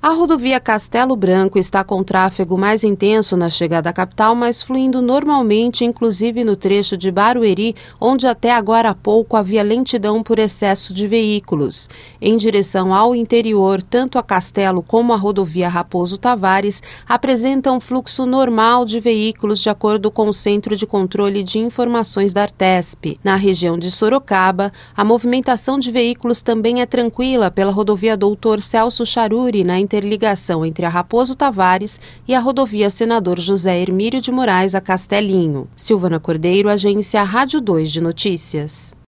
A rodovia Castelo Branco está com tráfego mais intenso na chegada à capital, mas fluindo normalmente, inclusive no trecho de Barueri, onde até agora há pouco havia lentidão por excesso de veículos. Em direção ao interior, tanto a Castelo como a rodovia Raposo Tavares apresentam fluxo normal de veículos de acordo com o Centro de Controle de Informações da Artesp. Na região de Sorocaba, a movimentação de veículos também é tranquila pela rodovia Doutor Celso Charuri, na interligação entre a Raposo Tavares e a rodovia Senador José Hermílio de Moraes a Castelinho. Silvana Cordeiro, Agência Rádio 2 de Notícias.